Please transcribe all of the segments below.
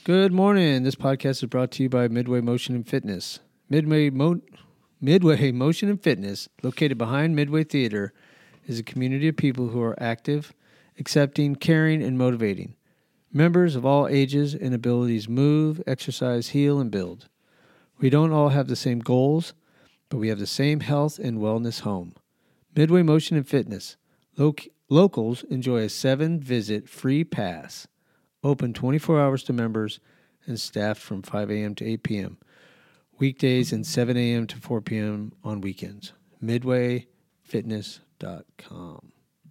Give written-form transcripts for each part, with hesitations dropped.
Good morning. This podcast is brought to you by Midway Motion and Fitness. Midway Motion and Fitness, located behind Midway Theater, is a community of people who are active, accepting, caring, and motivating. Members of all ages and abilities move, exercise, heal, and build. We don't all have the same goals, but we have the same health and wellness home. Midway Motion and Fitness. Locals enjoy a 7-visit free pass. Open 24 hours to members and staffed from 5 a.m. to 8 p.m. Weekdays and 7 a.m. to 4 p.m. on weekends. MidwayFitness.com.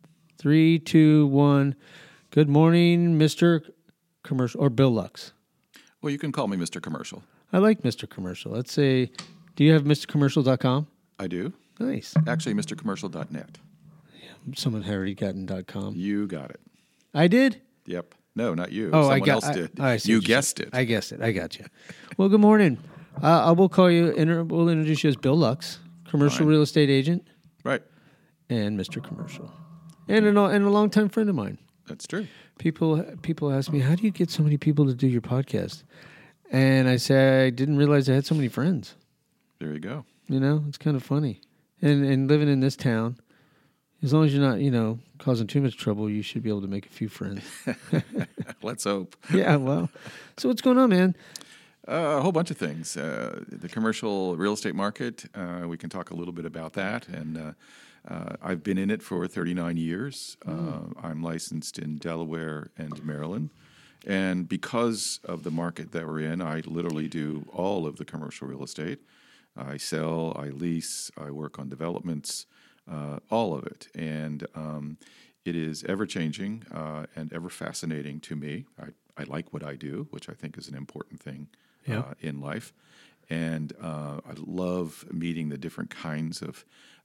3, 2, 1. Good morning, Mr. Commercial, or Bill Lux. Well, you can call me Mr. Commercial. I like Mr. Commercial. Let's say, do you have MrCommercial.com? I do. Nice. Actually, MrCommercial.net. Someone had already gotten .com. You got it. I did? Yep. No, not you. Oh, Someone else did. You guessed it. I guessed it. I got you. Well, good morning. I will call you. We'll introduce you as Bill Lux, commercial Fine. real estate agent, Right. and Mr. Commercial, and a longtime friend of mine. That's true. People ask me, how do you get so many people to do your podcast? And I say, I didn't realize I had so many friends. There you go. You know, it's kind of funny. And living in this town, as long as you're not, causing too much trouble, you should be able to make a few friends. Let's hope. Yeah, well. So what's going on, man? A whole bunch of things. The commercial real estate market, we can talk a little bit about that. And I've been in it for 39 years. I'm licensed in Delaware and Maryland. And because of the market that we're in, I literally do all of the commercial real estate. I sell, I lease, I work on developments, all of it. And it is ever-changing and ever-fascinating to me. I like what I do, which I think is an important thing in life. And I love meeting the different kinds of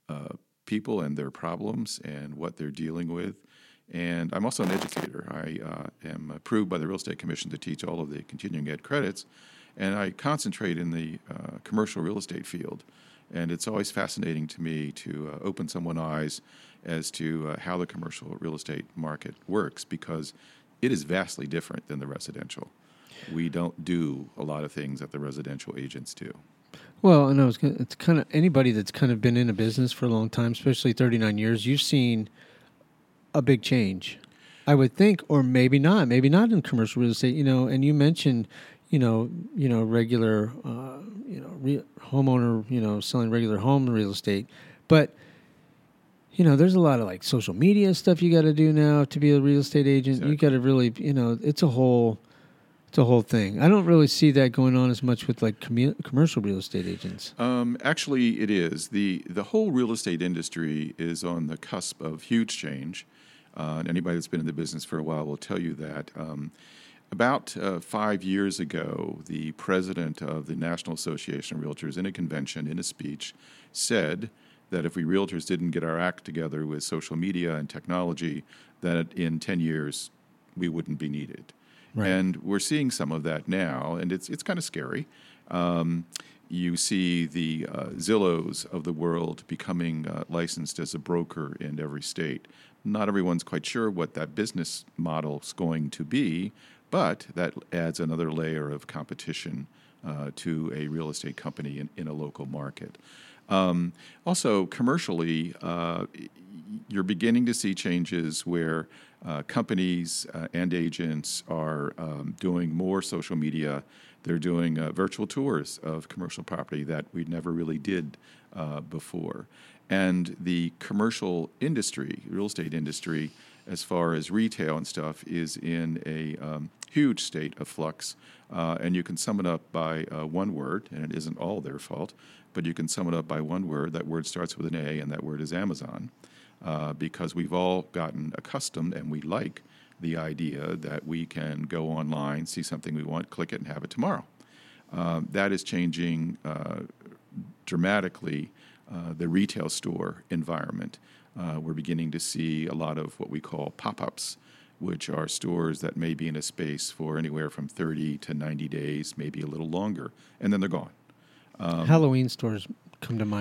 people and their problems and what they're dealing with. And I'm also an educator. I am approved by the Real Estate Commission to teach all of the continuing ed credits. And I concentrate in the commercial real estate field. And it's always fascinating to me to open someone's eyes as to how the commercial real estate market works, because it is vastly different than the residential. We don't do a lot of things that the residential agents do. Well, I know it's kind of anybody that's kind of been in a business for a long time, especially 39 years, you've seen a big change, I would think, or maybe not in commercial real estate, and you mentioned, regular, homeowner, selling regular home real estate. But, there's a lot of like social media stuff you got to do now to be a real estate agent. Exactly. You got to really, it's a whole thing. I don't really see that going on as much with like commercial real estate agents. Actually, it is. The whole real estate industry is on the cusp of huge change. And anybody that's been in the business for a while will tell you that. About 5 years ago, the president of the National Association of Realtors, in a convention, in a speech, said that if we realtors didn't get our act together with social media and technology, that in 10 years we wouldn't be needed. Right. And we're seeing some of that now, and it's kind of scary. You see the Zillows of the world becoming licensed as a broker in every state. Not everyone's quite sure what that business model's going to be, but that adds another layer of competition to a real estate company in a local market. Also, commercially, you're beginning to see changes where companies and agents are doing more social media. They're doing virtual tours of commercial property that we never really did before. And the commercial industry, real estate industry, as far as retail and stuff, is in a huge state of flux. And you can sum it up by one word, and it isn't all their fault, but you can sum it up by one word. That word starts with an A, and that word is Amazon. Because we've all gotten accustomed, and we like the idea that we can go online, see something we want, click it, and have it tomorrow. That is changing dramatically the retail store environment. We're beginning to see a lot of what we call pop-ups, which are stores that may be in a space for anywhere from 30 to 90 days, maybe a little longer, and then they're gone. Halloween stores come to mind.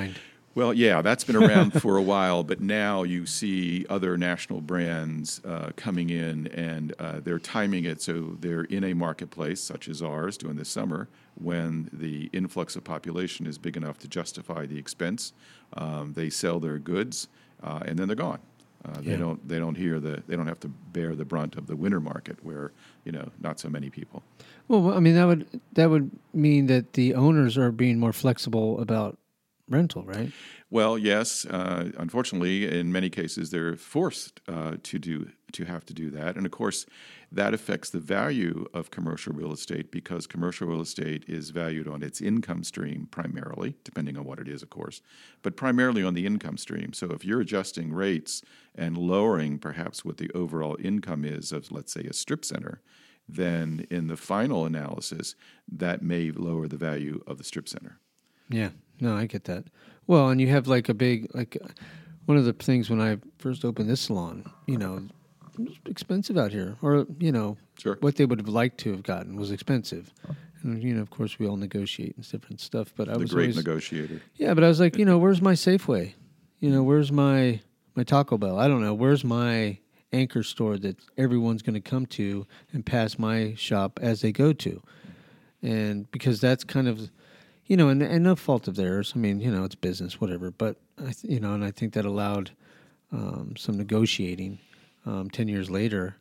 Well, yeah, that's been around for a while, but now you see other national brands coming in, and they're timing it so they're in a marketplace such as ours during the summer when the influx of population is big enough to justify the expense. They sell their goods, and then they're gone. They Yeah. don't. They don't they don't have to bear the brunt of the winter market where not so many people. Well, I mean that would mean that the owners are being more flexible about rental, right? Well, yes. Unfortunately, in many cases, they're forced to have to do that, and of course, that affects the value of commercial real estate because commercial real estate is valued on its income stream primarily, depending on what it is, of course, but primarily on the income stream. So, if you're adjusting rates and lowering perhaps what the overall income is of, let's say, a strip center, then in the final analysis, that may lower the value of the strip center. Yeah. No, I get that. Well, and you have like one of the things when I first opened this salon, it was expensive out here, or Sure. what they would have liked to have gotten was expensive, and of course we all negotiate and different stuff. But I The was great always, negotiator. yeah, but I was like, where's my Safeway? Where's my Taco Bell? I don't know. Where's my anchor store that everyone's going to come to and pass my shop as they go to? And because that's kind of, and no fault of theirs. I mean, it's business, whatever. But and I think that allowed some negotiating. 10 years later,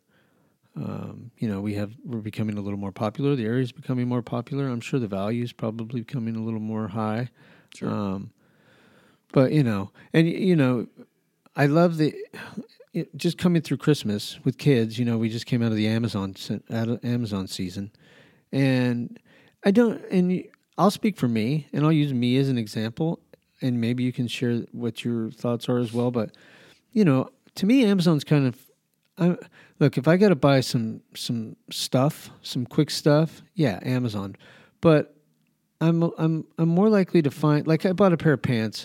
we're becoming a little more popular. The area's becoming more popular. I'm sure the value is probably becoming a little more high. Sure. But I love just coming through Christmas with kids. We just came out of the Amazon season, and I'll speak for me, and I'll use me as an example, and maybe you can share what your thoughts are as well. But to me, Amazon's kind of look. If I got to buy some stuff, some quick stuff, yeah, Amazon. But I'm more likely to find, like, I bought a pair of pants.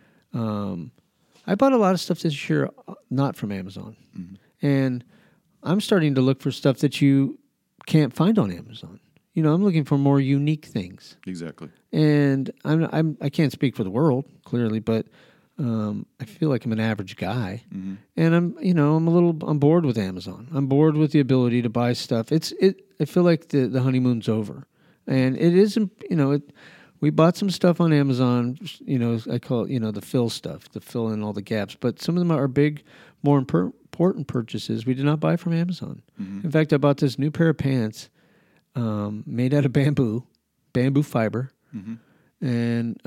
I bought a lot of stuff this year not from Amazon, and I'm starting to look for stuff that you can't find on Amazon. I'm looking for more unique things. Exactly. And I can't speak for the world clearly, but I feel like I'm an average guy, and I'm bored with Amazon. I'm bored with the ability to buy stuff. I feel like the honeymoon's over, and it isn't. We bought some stuff on Amazon. I call it the fill stuff, to fill in all the gaps. But some of them are big, more important purchases we did not buy from Amazon. In fact, I bought this new pair of pants. Made out of bamboo fiber, and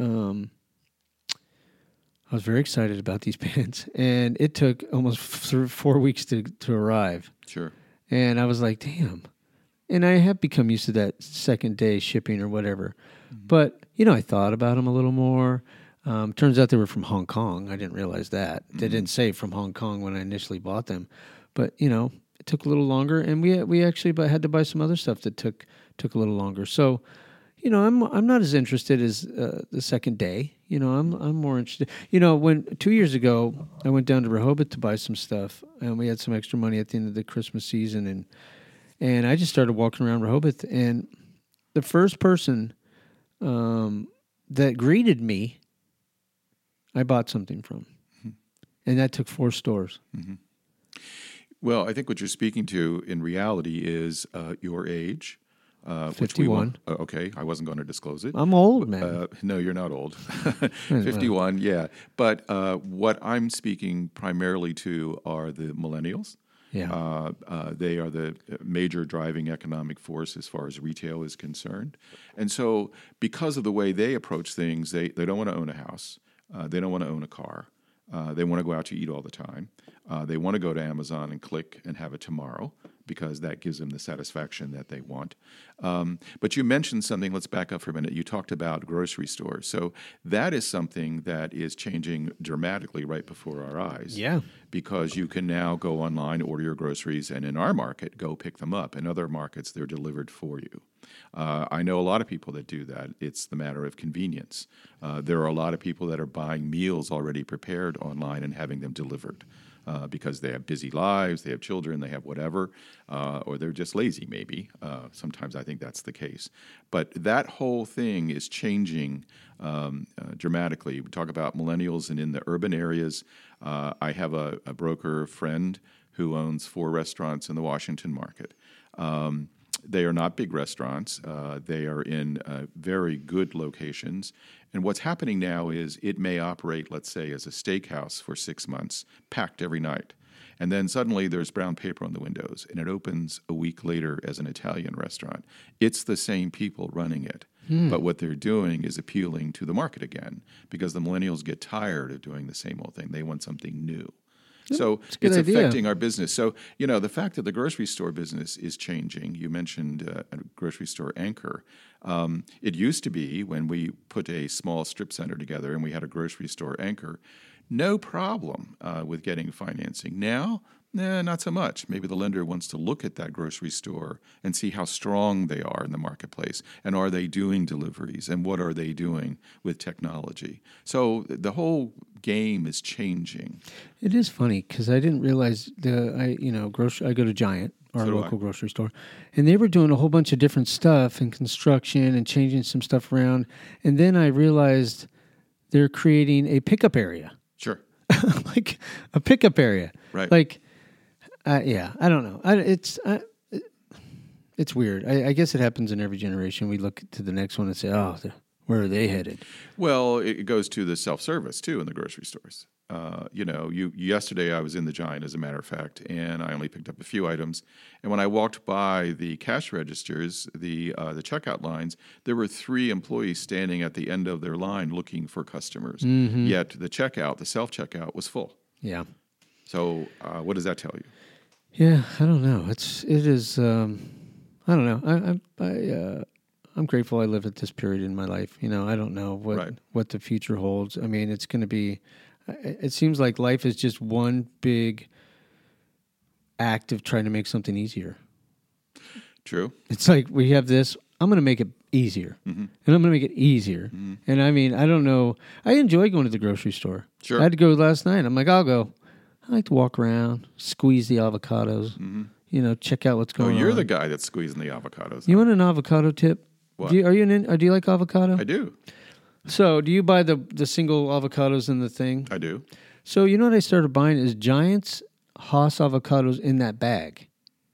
I was very excited about these pants. And it took almost 4 weeks to arrive. Sure. And I was like, damn. And I have become used to that second day shipping or whatever. But I thought about them a little more. Turns out they were from Hong Kong. I didn't realize that. They didn't say from Hong Kong when I initially bought them, but it took a little longer, and we actually had to buy some other stuff that took a little longer. So, I'm not as interested as the second day. I'm more interested. When 2 years ago I went down to Rehoboth to buy some stuff, and we had some extra money at the end of the Christmas season, and I just started walking around Rehoboth, and the first person that greeted me, I bought something from, and that took 4 stores. Well, I think what you're speaking to in reality is your age. 51. Okay, I wasn't going to disclose it. I'm old, man. No, you're not old. 51, yeah. But what I'm speaking primarily to are the millennials. Yeah. They are the major driving economic force as far as retail is concerned. And so because of the way they approach things, they don't want to own a house. They don't want to own a car. They want to go out to eat all the time. They want to go to Amazon and click and have it tomorrow because that gives them the satisfaction that they want. But you mentioned something, let's back up for a minute. You talked about grocery stores. So that is something that is changing dramatically right before our eyes. Yeah. Because you can now go online, order your groceries, and in our market, go pick them up. In other markets, they're delivered for you. I know a lot of people that do that. It's the matter of convenience. There are a lot of people that are buying meals already prepared online and having them delivered. because they have busy lives, they have children, they have whatever, or they're just lazy maybe. Sometimes I think that's the case. But that whole thing is changing dramatically. We talk about millennials, and in the urban areas, I have a broker friend who owns 4 restaurants in the Washington market. They are not big restaurants. They are in very good locations. And what's happening now is it may operate, let's say, as a steakhouse for 6 months, packed every night. And then suddenly there's brown paper on the windows, and it opens a week later as an Italian restaurant. It's the same people running it. But what they're doing is appealing to the market again, because the millennials get tired of doing the same old thing. They want something new. So it's affecting our business. So, the fact that the grocery store business is changing, you mentioned a grocery store anchor. It used to be when we put a small strip center together and we had a grocery store anchor, no problem with getting financing. Now, not so much. Maybe the lender wants to look at that grocery store and see how strong they are in the marketplace, and are they doing deliveries, and what are they doing with technology. So the whole game is changing. It is funny because I didn't realize I go to Giant, our local grocery store, and they were doing a whole bunch of different stuff and construction and changing some stuff around, and then I realized they're creating a pickup area. Sure. Like a pickup area. Right. Like, I don't know. It's weird. I guess it happens in every generation. We look to the next one and say, where are they headed? Well, it goes to the self-service, too, in the grocery stores. Yesterday I was in the Giant, as a matter of fact, and I only picked up a few items. And when I walked by the cash registers, the checkout lines, there were 3 employees standing at the end of their line looking for customers. Mm-hmm. Yet the self-checkout was full. Yeah. So what does that tell you? Yeah, I don't know. It is. I don't know. I'm grateful I live at this period in my life. I don't know what the future holds. I mean, it's going to be. It seems like life is just one big act of trying to make something easier. True. It's like we have this. I'm going to make it easier, and I'm going to make it easier. Mm-hmm. And I mean, I don't know. I enjoy going to the grocery store. Sure. I had to go last night. I'm like, I'll go. I like to walk around, squeeze the avocados, check out what's going on. Oh, you're the guy that's squeezing the avocados. You want an avocado tip? What? Do you like avocado? I do. So do you buy the single avocados in the thing? I do. So you know what I started buying is Giant's Hass avocados in that bag.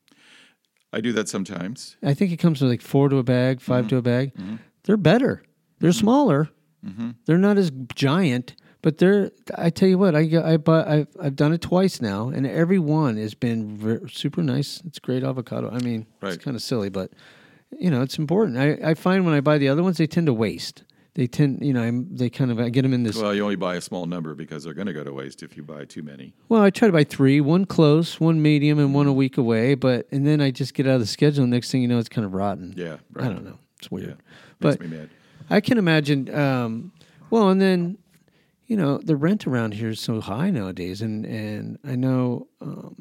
I do that sometimes. I think it comes with like 4 to a bag, 5 to a bag. Mm-hmm. They're better. They're smaller. Mm-hmm. They're not as giant. But I tell you what, I've done it twice now, and every one has been super nice. It's great avocado. I mean, It's kind of silly, but it's important. I find when I buy the other ones, they tend to waste. They tend, I get them in this. Well, you only buy a small number because they're going to go to waste if you buy too many. Well, I try to buy 3, one close, one medium, and one a week away. And then I just get out of the schedule. And next thing you know, it's kind of rotten. Yeah, right. I don't know. It's weird. Yeah. But makes me mad. I can imagine. And then. The rent around here is so high nowadays, and I know,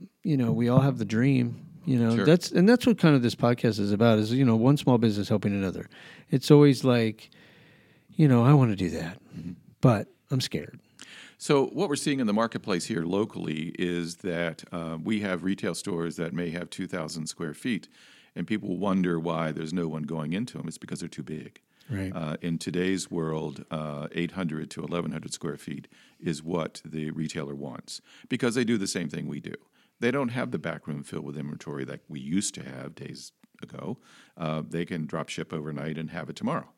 we all have the dream. Sure. That's what kind of this podcast is about. Is one small business helping another. It's always like, I want to do that, but I'm scared. So what we're seeing in the marketplace here locally is that we have retail stores that may have 2,000 square feet, and people wonder why there's no one going into them. It's because they're too big. Right. In today's world, 800 to 1,100 square feet is what the retailer wants, because they do the same thing we do. They don't have the back room filled with inventory that we used to have days ago. They can drop ship overnight and have it tomorrow.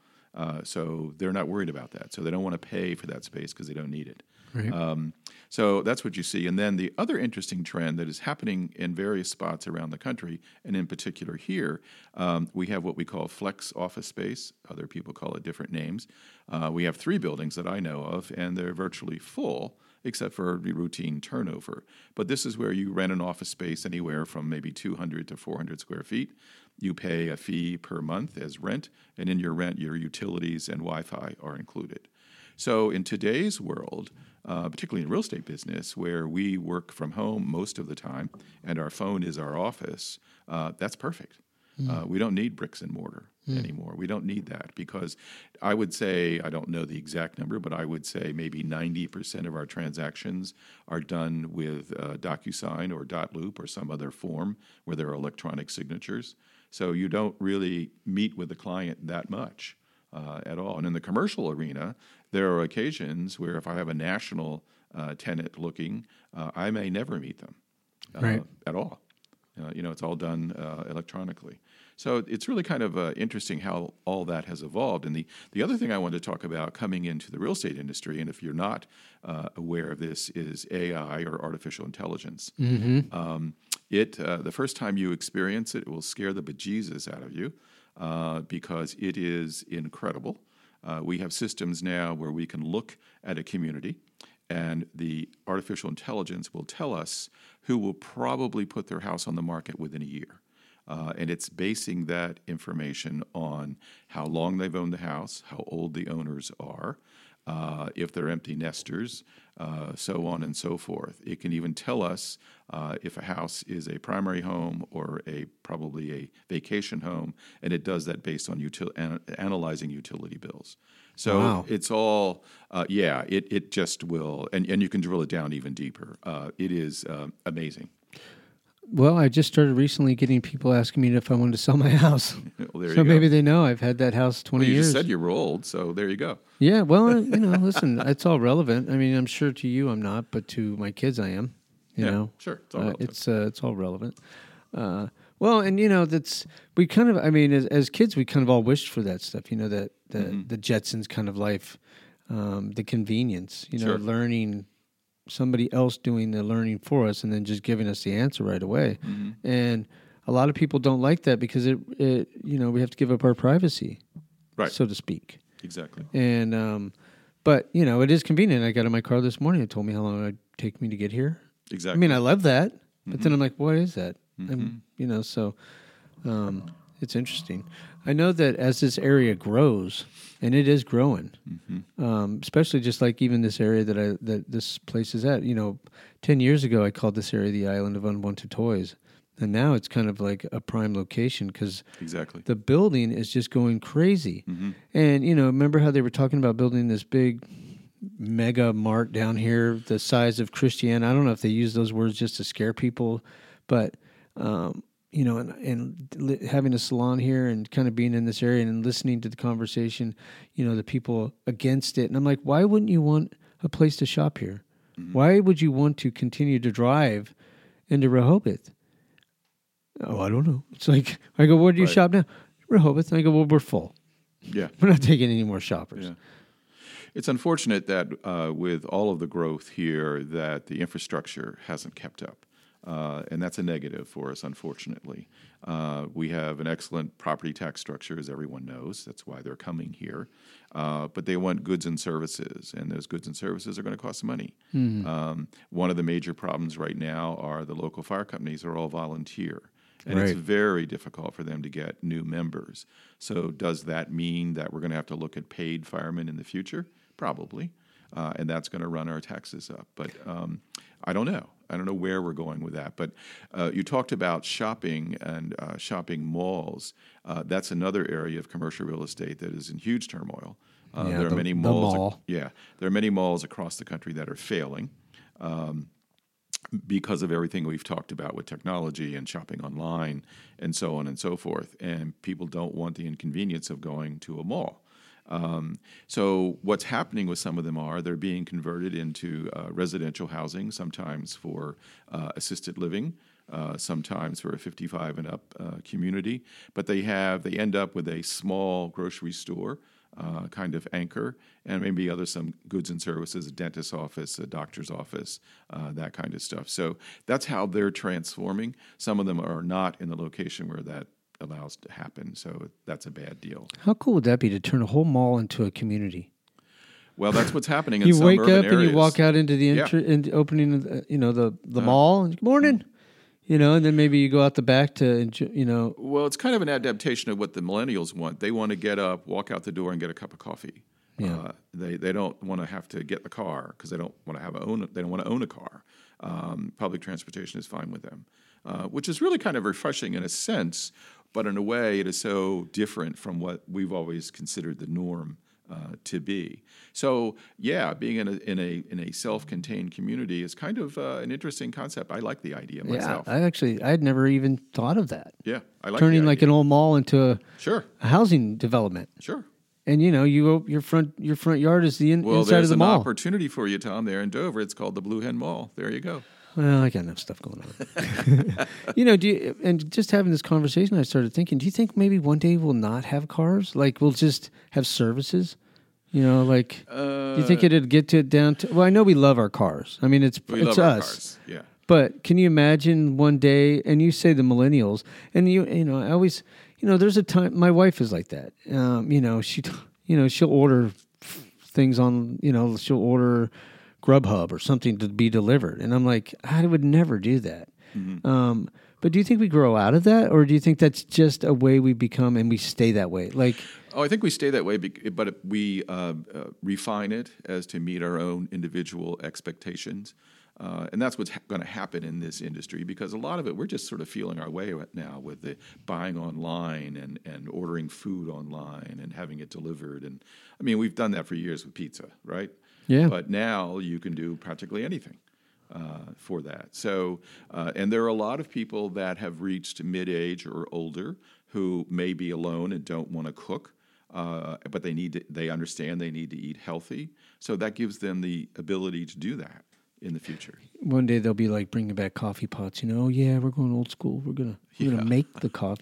So they're not worried about that. So they don't want to pay for that space because they don't need it. Right. So that's what you see. And then the other interesting trend that is happening in various spots around the country, and in particular here, we have what we call flex office space. Other people call it different names. We have 3 buildings that I know of, and they're virtually full except for routine turnover. But this is where you rent an office space anywhere from maybe 200 to 400 square feet. You pay a fee per month as rent, and in your rent, your utilities and Wi-Fi are included. So in today's world, particularly in the real estate business, where we work from home most of the time and our phone is our office, that's perfect. We don't need bricks and mortar anymore. We don't need that because I would say, I don't know the exact number, but I would say maybe 90% of our transactions are done with DocuSign or .loop or some other form where there are electronic signatures. So you don't really meet with the client that much at all. And in the commercial arena, there are occasions where if I have a national tenant looking, I may never meet them at all. It's all done electronically. So it's really kind of interesting how all that has evolved. And the other thing I wanted to talk about coming into the real estate industry, and if you're not aware of this, is AI or artificial intelligence. The first time you experience it, it will scare the bejesus out of you because it is incredible. We have systems now where we can look at a community and the artificial intelligence will tell us who will probably put their house on the market within a year. And it's basing that information on how long they've owned the house, how old the owners are, if they're empty nesters, so on and so forth. It can even tell us if a house is a primary home or probably a vacation home, and it does that based on analyzing utility bills. So It's all, it just will, and you can drill it down even deeper. It is amazing. Well, I just started recently getting people asking me if I wanted to sell my house. Well, so maybe they know I've had that house 20 years. You just said you were old, so there you go. Yeah, well, listen, it's all relevant. I mean, I'm sure to you I'm not, but to my kids I am. You know, sure, it's all relevant. It's all relevant. Well, and that's we kind of. I mean, as kids, we kind of all wished for that stuff. That the Jetsons kind of life, the convenience. Sure. Learning. Somebody else doing the learning for us and then just giving us the answer right away. And a lot of people don't like that because it we have to give up our privacy, right, so to speak. Exactly. And but it is convenient. I got in my car this morning. It told me how long it would take me to get here. Exactly. I mean, I love that, but then I'm like, what is that? So it's interesting. I know that as this area grows, and it is growing, especially just like even this area that this place is at. 10 years ago, I called this area the Island of Unwanted Toys, and now it's kind of like a prime location because the building is just going crazy. And remember how they were talking about building this big mega mart down here, the size of Christiane? I don't know if they use those words just to scare people, but. And having a salon here and kind of being in this area and listening to the conversation, the people against it. And I'm like, why wouldn't you want a place to shop here? Why would you want to continue to drive into Rehoboth? Oh, I don't know. It's like, I go, where do you shop now? Rehoboth. And I go, well, we're full. Yeah. We're not taking any more shoppers. Yeah. It's unfortunate that with all of the growth here that the infrastructure hasn't kept up. And that's a negative for us, unfortunately. We have an excellent property tax structure, as everyone knows. That's why they're coming here. But they want goods and services, and those goods and services are going to cost money. One of the major problems right now are the local fire companies are all volunteer. And it's very difficult for them to get new members. So does that mean that we're going to have to look at paid firemen in the future? Probably. And that's going to run our taxes up. But I don't know. I don't know where we're going with that. But you talked about shopping and shopping malls. That's another area of commercial real estate that is in huge turmoil. There are many malls. There are many malls across the country that are failing because of everything we've talked about with technology and shopping online and so on and so forth. And people don't want the inconvenience of going to a mall. So what's happening with some of them they're being converted into residential housing, sometimes for assisted living, sometimes for a 55 and up community. But they end up with a small grocery store kind of anchor, and maybe some goods and services, a dentist's office, a doctor's office, that kind of stuff. So that's how they're transforming. Some of them are not in the location where that allows to happen, so that's a bad deal. How cool would that be to turn a whole mall into a community? Well, that's what's happening in some urban areas. You wake up and you walk out into the opening of the mall, and good morning, and then maybe you go out the back to, Well, it's kind of an adaptation of what the millennials want. They want to get up, walk out the door, and get a cup of coffee. Yeah. They don't want to have to get the car because they don't want to own a car. Public transportation is fine with them. Which is really kind of refreshing in a sense, but in a way, it is so different from what we've always considered the norm to be. So, yeah, being in a self-contained community is kind of an interesting concept. I like the idea myself. Yeah, I had never even thought of that. Yeah, I like turning the like idea. an old mall into Sure, a housing development. sure. And your front yard is the Well, inside of there's the an mall. opportunity for you, Tom, there in Dover. It's called the Blue Hen Mall. There you go. Well, I got enough stuff going on. And just having this conversation, I started thinking, do you think maybe one day we'll not have cars? Like we'll just have services? Do you think it'd get down to? Well, I know we love our cars. I mean, it's We love us. our cars. Yeah. But can you imagine one day? And you say the millennials, and I always, there's a time. My wife is like that. She'll order things on. She'll order Grubhub or something to be delivered, and I'm like, I would never do that. Mm-hmm. But do you think we grow out of that, or do you think that's just a way we become and we stay that way? I think we stay that way, but we refine it as to meet our own individual expectations. And that's what's going to happen in this industry, because a lot of it, we're just sort of feeling our way now with the buying online and ordering food online and having it delivered. And I mean, we've done that for years with pizza, right? Yeah. But now you can do practically anything for that. So, and there are a lot of people that have reached mid-age or older who may be alone and don't want to cook. But they understand they need to eat healthy. So that gives them the ability to do that in the future. One day they'll be like bringing back coffee pots. Oh yeah, we're going old school. We're gonna make the coffee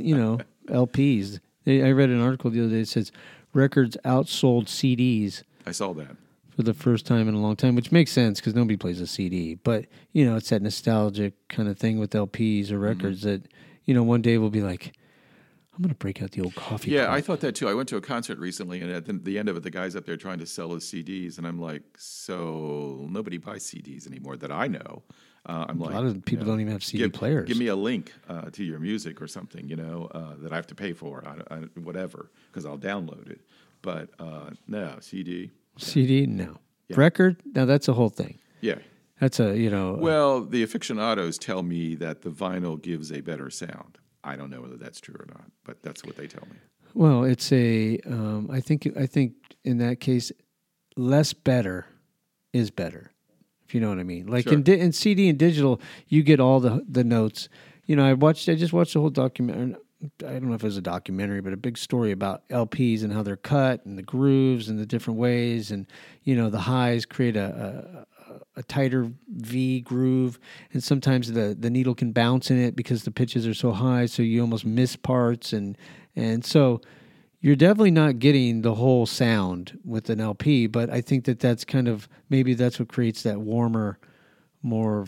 LPs. I read an article the other day that says records outsold CDs. I saw that for the first time in a long time, which makes sense because nobody plays a CD. But it's that nostalgic kind of thing with LPs or records that one day we'll be like, I'm going to break out the old coffee pot. I thought that too. I went to a concert recently, and at the end of it, the guy's up there trying to sell his CDs, and I'm like, so nobody buys CDs anymore that I know. I'm like, a lot of people don't even have CD players. Give me a link to your music or something, that I have to pay for, whatever, because I'll download it. But no, CD. CD, no. Yeah. Record, now that's a whole thing. Yeah. That's Well, the aficionados tell me that the vinyl gives a better sound. I don't know whether that's true or not, but that's what they tell me. Well, it's I think in that case, less better is better, if you know what I mean. Like sure. in CD and digital, you get all the notes. I just watched the whole documentary. I don't know if it was a documentary, but a big story about LPs and how they're cut and the grooves and the different ways, and the highs create a tighter V groove, and sometimes the needle can bounce in it because the pitches are so high, so you almost miss parts, and so you're definitely not getting the whole sound with an LP. But I think that's kind of maybe that's what creates that warmer, more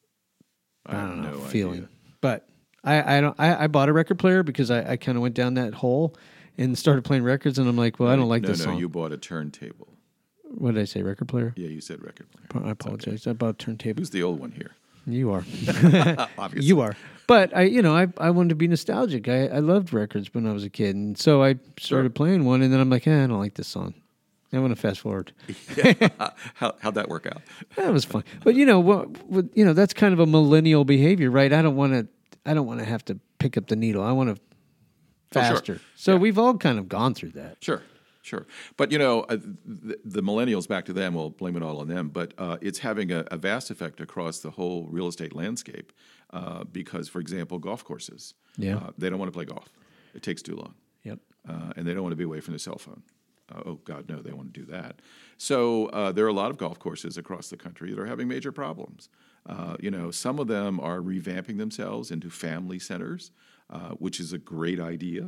I don't know feeling. Idea. But I bought a record player because I kind of went down that hole and started playing records, and I'm like, well, I don't like this song. No, you bought a turntable. What did I say, record player? Yeah, you said record player. I apologize. Okay. I bought a turntable. Who's the old one here? You are. Obviously. You are. But I wanted to be nostalgic. I loved records when I was a kid, and so I started playing one, and then I'm like, I don't like this song. I want to fast forward. How'd that work out? That was fun. But that's kind of a millennial behavior, right? I don't want to have to pick up the needle. I want to faster. Sure. So we've all kind of gone through that. Sure. But, the millennials, back to them, we'll blame it all on them, but it's having a vast effect across the whole real estate landscape because, for example, golf courses, they don't want to play golf. It takes too long. Yep. And they don't want to be away from their cell phone. Oh, God, no, they want to do that. So there are a lot of golf courses across the country that are having major problems. Some of them are revamping themselves into family centers, which is a great idea,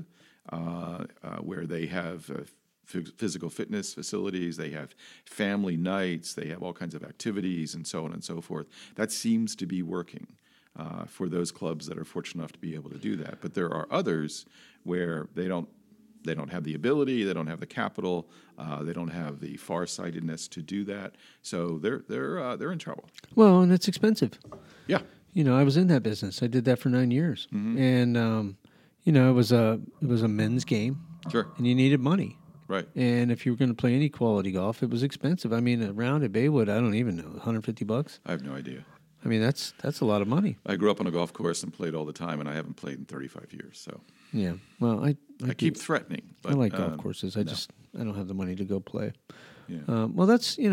where they have physical fitness facilities, they have family nights, they have all kinds of activities, and so on and so forth. That seems to be working for those clubs that are fortunate enough to be able to do that. But there are others where they don't have the ability, they don't have the capital, they don't have the farsightedness to do that. So they're in trouble. Well, and it's expensive. Yeah. I was in that business. I did that for 9 years, and it was a men's game. Sure. And you needed money. Right. And if you were going to play any quality golf, it was expensive. I mean, a round at Baywood, I don't even know, $150. I have no idea. I mean, that's a lot of money. I grew up on a golf course and played all the time, and I haven't played in 35 years. So Yeah. Well, I keep threatening. But, I like golf courses. I don't have the money to go play. Yeah. Well,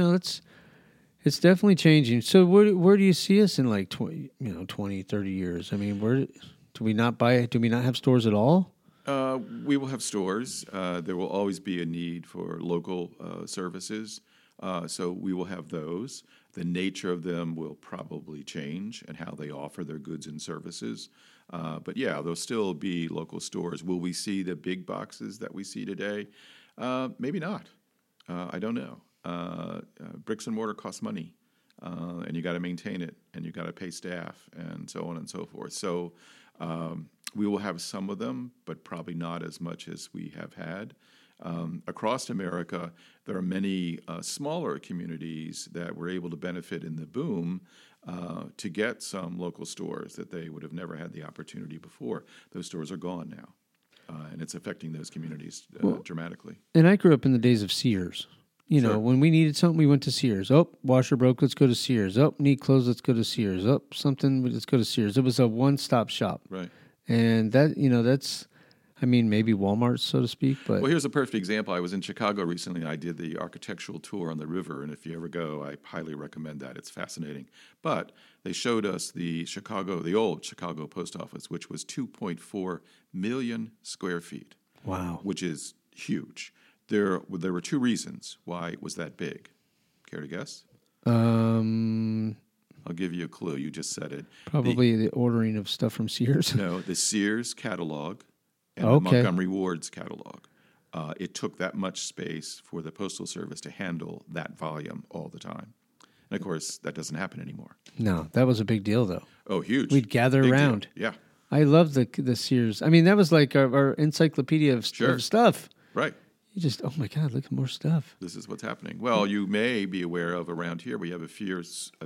it's definitely changing. So where do you see us in like 20, 30 years? I mean, where do we not have stores at all? We will have stores. There will always be a need for local services. So we will have those. The nature of them will probably change and how they offer their goods and services. But yeah, there'll still be local stores. Will we see the big boxes that we see today? Maybe not. I don't know. Bricks and mortar costs money, and you got to maintain it, and you got to pay staff, and so on and so forth. So we will have some of them, but probably not as much as we have had. Across America, there are many smaller communities that were able to benefit in the boom to get some local stores that they would have never had the opportunity before. Those stores are gone now, and it's affecting those communities dramatically. And I grew up in the days of Sears. You know, when we needed something, we went to Sears. Oh, washer broke, let's go to Sears. Oh, need clothes, let's go to Sears. Oh, something, let's go to Sears. It was a one-stop shop. Right. And that, that's, I mean, maybe Walmart, so to speak. But well, here's a perfect example. I was in Chicago recently, and I did the architectural tour on the river. And if you ever go, I highly recommend that. It's fascinating. But they showed us the old Chicago post office, which was 2.4 million square feet. Wow. Which is huge. There were two reasons why it was that big. Care to guess? I'll give you a clue. You just said it. Probably the ordering of stuff from Sears. No, the Sears catalog and the Montgomery Ward's catalog. It took that much space for the Postal Service to handle that volume all the time. And, of course, that doesn't happen anymore. No, that was a big deal, though. Oh, huge. We'd gather big around. Deal. Yeah. I love the Sears. I mean, that was like our encyclopedia of stuff. Right. You just, oh my God, look at more stuff. This is what's happening. Well, you may be aware of around here, we have a few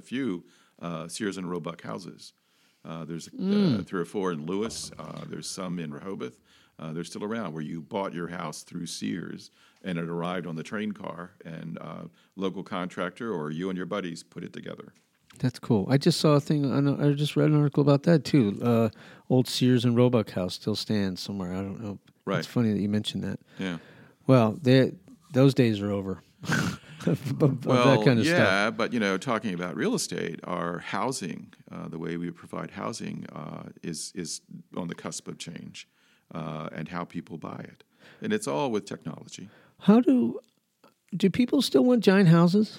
Sears and Roebuck houses. There's 3 or 4 in Lewis. There's some in Rehoboth. They're still around where you bought your house through Sears and it arrived on the train car and local contractor or you and your buddies put it together. That's cool. I just saw a thing. I just read an article about that too. Old Sears and Roebuck house still stands somewhere. I don't know. Right. It's funny that you mentioned that. Yeah. Well, those days are over. of that kind of stuff. Yeah, but talking about real estate, our housing, the way we provide housing, is on the cusp of change, and how people buy it, and it's all with technology. How do people still want giant houses?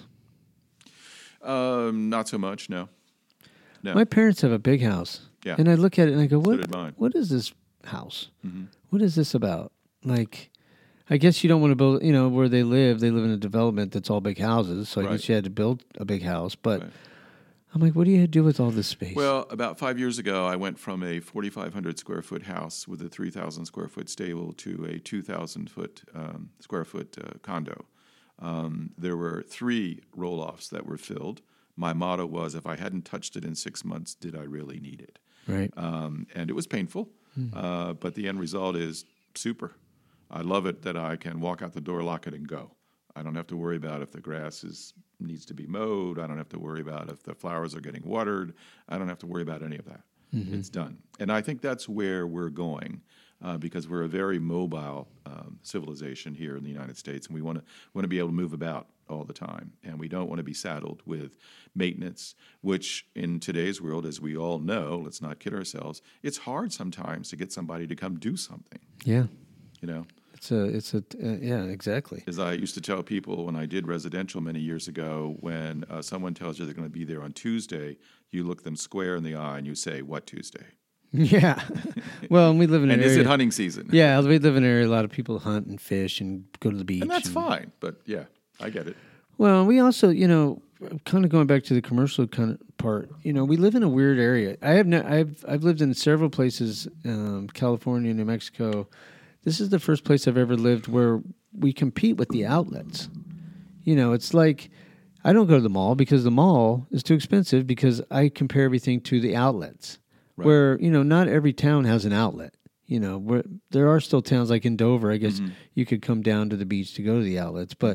Not so much. No. My parents have a big house. Yeah. And I look at it and I go, So did mine. what is this house? Mm-hmm. What is this about? Like, I guess you don't want to build, where they live in a development that's all big houses. So I guess you had to build a big house. But I'm like, what do you do with all this space? Well, about 5 years ago, I went from a 4,500 square foot house with a 3,000 square foot stable to a 2,000 square foot condo. There were 3 roll-offs that were filled. My motto was, if I hadn't touched it in 6 months, did I really need it? Right. And it was painful, but the end result is super. I love it that I can walk out the door, lock it, and go. I don't have to worry about if the grass needs to be mowed. I don't have to worry about if the flowers are getting watered. I don't have to worry about any of that. Mm-hmm. It's done. And I think that's where we're going because we're a very mobile civilization here in the United States, and we want to be able to move about all the time. And we don't want to be saddled with maintenance, which in today's world, as we all know, let's not kid ourselves, it's hard sometimes to get somebody to come do something. Yeah. It's yeah, exactly. As I used to tell people when I did residential many years ago, when someone tells you they're going to be there on Tuesday, you look them square in the eye and you say, "What Tuesday?" Yeah. Well, and we live in an area. And is it hunting season? Yeah, we live in an area a lot of people hunt and fish and go to the beach. And that's fine, but yeah, I get it. Well, we also, kind of going back to the commercial kind of part, we live in a weird area. I've lived in several places, California, New Mexico. This is the first place I've ever lived where we compete with the outlets. It's like I don't go to the mall because the mall is too expensive because I compare everything to the outlets. Right. Where, not every town has an outlet. Where there are still towns like in Dover, I guess you could come down to the beach to go to the outlets. But,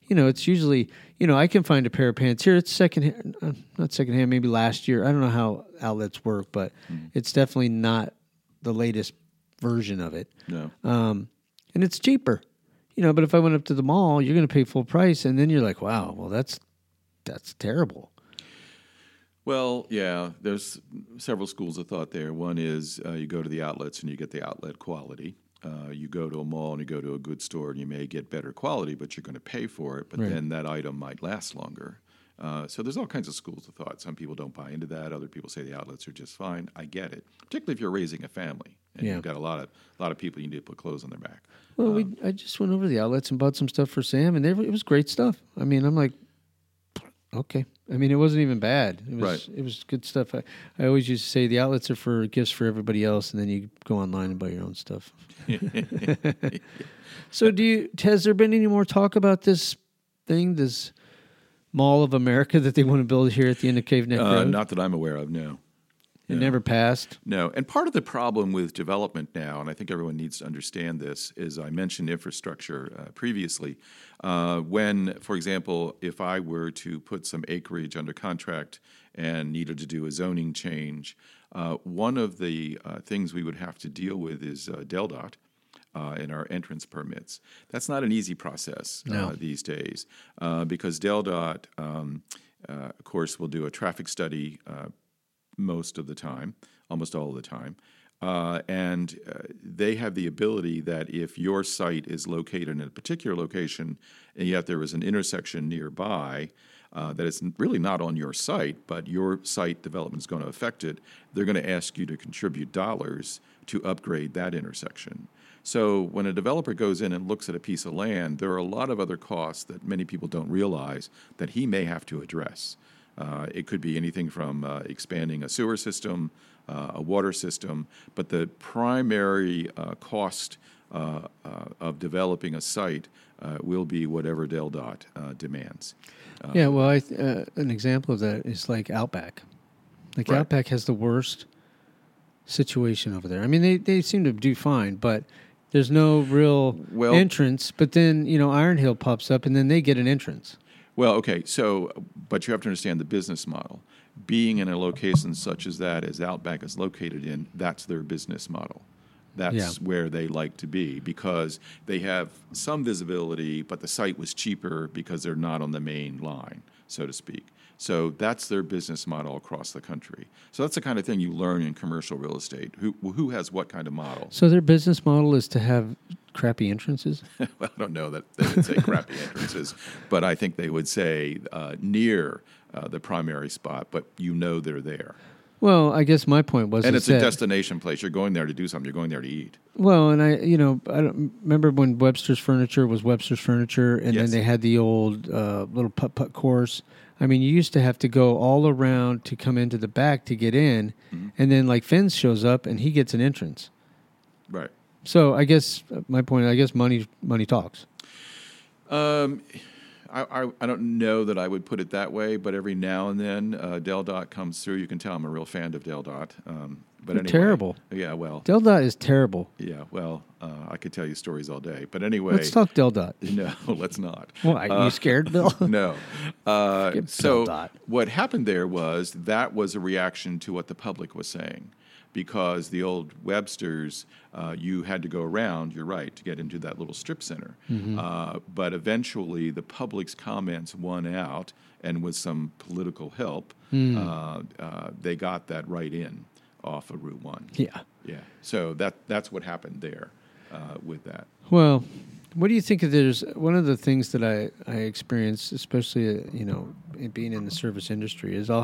it's usually, I can find a pair of pants here. It's secondhand, not secondhand, maybe last year. I don't know how outlets work, but it's definitely not the latest version of it. No. And it's cheaper, but if I went up to the mall, you're going to pay full price. And then you're like, wow, well, that's terrible. Well, yeah, there's several schools of thought there. One is you go to the outlets and you get the outlet quality. You go to a mall and you go to a good store and you may get better quality, but you're going to pay for it. But then that item might last longer. So there's all kinds of schools of thought. Some people don't buy into that. Other people say the outlets are just fine. I get it, particularly if you're raising a family and you've got a lot of people you need to put clothes on their back. Well, I just went over to the outlets and bought some stuff for Sam, and it was great stuff. I mean, I'm like, okay. I mean, it wasn't even bad. It was good stuff. I always used to say the outlets are for gifts for everybody else, and then you go online and buy your own stuff. So has there been any more talk about this Mall of America that they want to build here at the end of Cave Neck Road? Not that I'm aware of, no. It never passed? No. And part of the problem with development now, and I think everyone needs to understand this, is I mentioned infrastructure previously. When, for example, if I were to put some acreage under contract and needed to do a zoning change, one of the things we would have to deal with is DelDOT. In our entrance permits. That's not an easy process these days because DelDOT, of course, will do a traffic study most of the time, almost all of the time. And they have the ability that if your site is located in a particular location and yet there is an intersection nearby that is really not on your site, but your site development is going to affect it, they're going to ask you to contribute dollars to upgrade that intersection. So when a developer goes in and looks at a piece of land, there are a lot of other costs that many people don't realize that he may have to address. It could be anything from expanding a sewer system, a water system, but the primary cost of developing a site will be whatever DelDOT demands. Well, an example of that is like Outback. Like Outback has the worst situation over there. I mean, they seem to do fine, but there's no real entrance. But then, Iron Hill pops up, and then they get an entrance. Well, okay, but you have to understand the business model. Being in a location such as that, as Outback is located in, that's their business model. That's where they like to be because they have some visibility, but the site was cheaper because they're not on the main line, so to speak. So that's their business model across the country. So that's the kind of thing you learn in commercial real estate. Who has what kind of model? So their business model is to have crappy entrances? Well, I don't know that they would say crappy entrances, but I think they would say near the primary spot, but they're there. Well, I guess my point was, and it's a destination place. You're going there to do something. You're going there to eat. Well, and I don't remember when Webster's Furniture was Webster's Furniture, and then they had the old little putt-putt course. I mean, you used to have to go all around to come into the back to get in, and then like Finn's shows up and he gets an entrance. Right. So I guess my point, money talks. I don't know that I would put it that way, but every now and then DelDOT comes through. You can tell I'm a real fan of DelDOT. But anyway, terrible. Yeah, well. DelDOT is terrible. Yeah, well, I could tell you stories all day. But anyway. Let's talk DelDOT. No, let's not. Why? You scared, Bill? No. So DelDOT. What happened there was that was a reaction to what the public was saying. Because the old Websters, you had to go around, you're right, to get into that little strip center. But eventually the public's comments won out, and with some political help, they got that right in off of Route 1. Yeah. Yeah. So that's what happened there with that. Well, what do you think of one of the things that I experienced, especially, being in the service industry, is we'll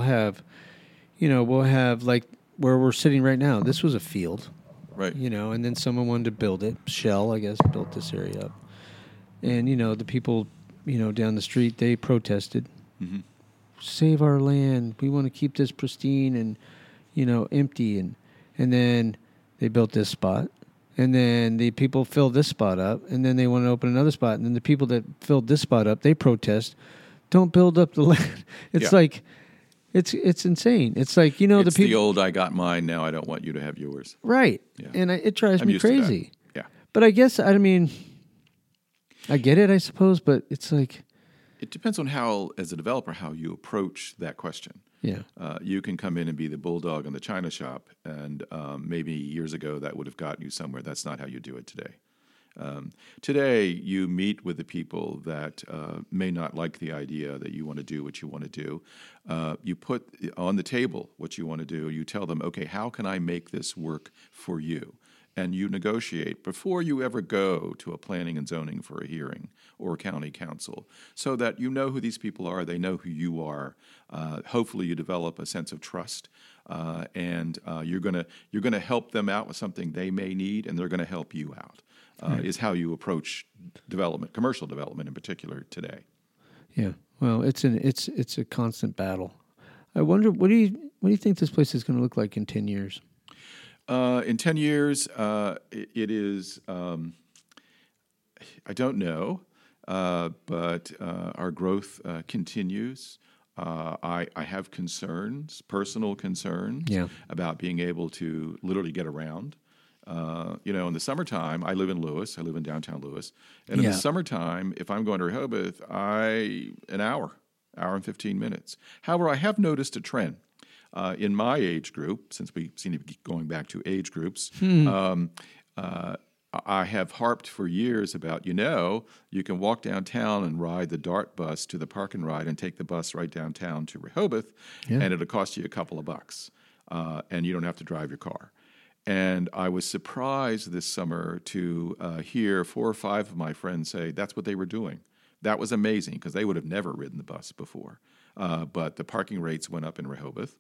have like, where we're sitting right now, this was a field, right? And then someone wanted to build it. Shell, I guess, built this area up, and the people, down the street, they protested. Save our land. We want to keep this pristine and, empty, and then they built this spot, and then the people filled this spot up, and then they want to open another spot, and then the people that filled this spot up, they protest. Don't build up the land. It's like. It's insane. It's like, the people. It's the old, I got mine, now I don't want you to have yours. Right. Yeah. And it drives me crazy. Yeah. But I guess, I get it, I suppose, but it's like, It depends on how, as a developer, how you approach that question. Yeah. You can come in and be the bulldog in the china shop, and maybe years ago that would have gotten you somewhere. That's not how you do it today. Today, you meet with the people that may not like the idea that you want to do what you want to do. You put on the table what you want to do. You tell them, okay, how can I make this work for you? And you negotiate before you ever go to a planning and zoning for a hearing or county council, so that you know who these people are, they know who you are. Hopefully, you develop a sense of trust, and you're gonna help them out with something they may need, and they're going to help you out. Is how you approach development, commercial development in particular today. Yeah. Well, it's a constant battle. I wonder, what do you think this place is going to look like in 10 years? In 10 years, it is, I don't know, but our growth continues. I have concerns, personal concerns, about being able to literally get around. In the summertime, I live in Lewis. I live in downtown Lewis. And in the summertime, if I'm going to Rehoboth, an hour and 15 minutes. However, I have noticed a trend. In my age group, since we seem to be going back to age groups, I have harped for years about, you can walk downtown and ride the DART bus to the Park and Ride and take the bus right downtown to Rehoboth, and it'll cost you a couple of bucks, and you don't have to drive your car. And I was surprised this summer to hear 4 or 5 of my friends say that's what they were doing. That was amazing because they would have never ridden the bus before. But the parking rates went up in Rehoboth.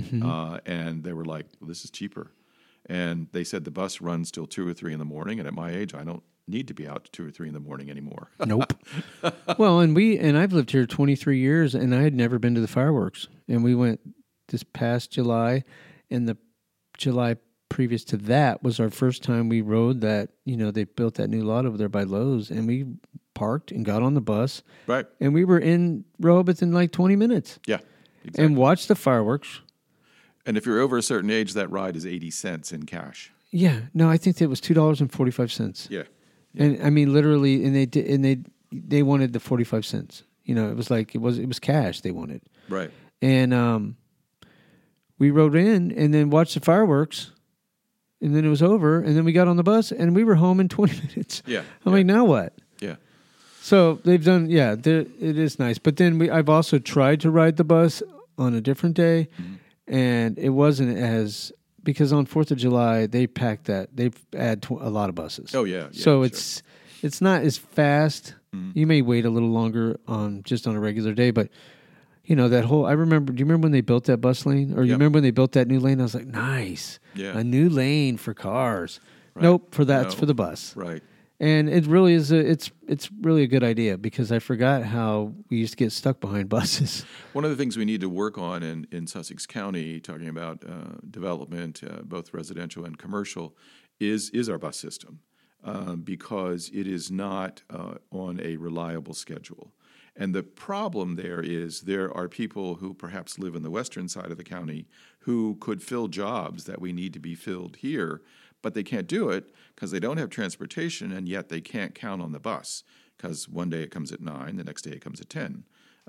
And they were like, well, this is cheaper. And they said the bus runs till 2 or 3 in the morning. And at my age, I don't need to be out to 2 or 3 in the morning anymore. Nope. Well, and I've lived here 23 years, and I had never been to the fireworks. And we went this past July, and the July previous to that was our first time we rode that. They built that new lot over there by Lowe's, and we parked and got on the bus. Right. And we were in Rehoboth in like 20 minutes. Yeah. Exactly. And watched the fireworks. And if you're over a certain age, that ride is 80 cents in cash. Yeah. No, I think it was $2.45. Yeah. And I mean, literally, and they wanted the 45 cents. It was like, it was cash they wanted. Right. And we rode in and then watched the fireworks, and then it was over, and then we got on the bus, and we were home in 20 minutes. Yeah. I'm like, now what? Yeah. So they've done, it is nice. But then I've also tried to ride the bus on a different day, and it wasn't because on 4th of July, they pack that. They add a lot of buses. Oh, yeah. So it's not as fast. You may wait a little longer just on a regular day, but that whole, do you remember when they built that bus lane? Or you remember when they built that new lane? I was like, nice. Yeah. A new lane for cars. Right. Nope, it's for the bus. Right. And it really is it's really a good idea, because I forgot how we used to get stuck behind buses. One of the things we need to work on in Sussex County, talking about development, both residential and commercial, is our bus system, because it is not on a reliable schedule. And the problem there are people who perhaps live in the western side of the county who could fill jobs that we need to be filled here, but they can't do it because they don't have transportation, and yet they can't count on the bus because one day it comes at 9, the next day it comes at 10.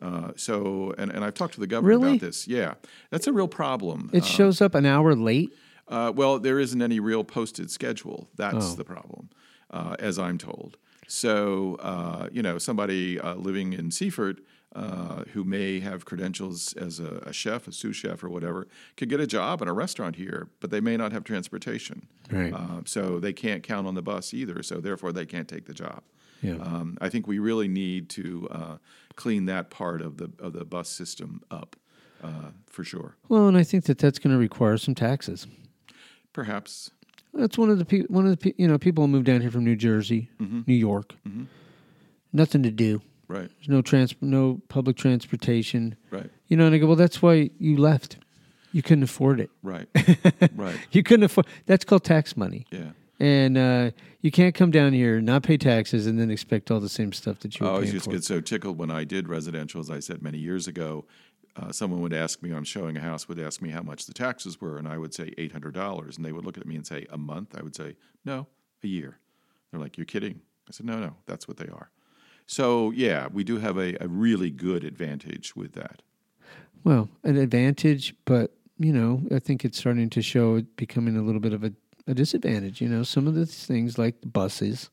And I've talked to the governor about this. Yeah, that's a real problem. It shows up an hour late? Well, there isn't any real posted schedule. That's the problem, as I'm told. So, somebody living in Seaford who may have credentials as a chef, a sous chef or whatever, could get a job in a restaurant here, but they may not have transportation. Right. So they can't count on the bus either, so therefore they can't take the job. Yeah. I think we really need to clean that part of the bus system up, for sure. Well, and I think that's going to require some taxes. Perhaps. That's one of the people who moved down here from New Jersey, New York. Nothing to do. Right. There's no public transportation. Right. And I go, well, that's why you left. You couldn't afford it. Right. Right. You couldn't afford. That's called tax money. Yeah. And you can't come down here, not pay taxes, and then expect all the same stuff that you were paying for. I always used to get so tickled when I did residential, as I said many years ago. Someone would ask me, I'm showing a house, would ask me how much the taxes were, and I would say $800. And they would look at me and say, a month? I would say, no, a year. They're like, you're kidding. I said, no, that's what they are. So, yeah, we do have a really good advantage with that. Well, an advantage, but, I think it's starting to show it becoming a little bit of a disadvantage. Some of the things like the buses,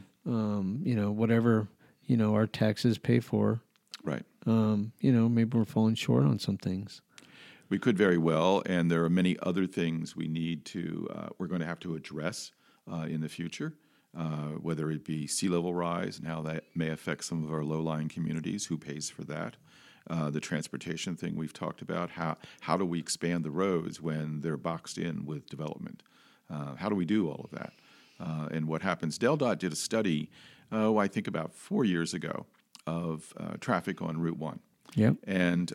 whatever, our taxes pay for. Right. Maybe we're falling short on some things. We could very well, and there are many other things we're going to have to address in the future, whether it be sea level rise and how that may affect some of our low-lying communities, who pays for that, the transportation thing we've talked about, how do we expand the roads when they're boxed in with development? How do we do all of that? And what happens? DelDOT did a study, I think about 4 years ago, of traffic on Route 1. Yep. And,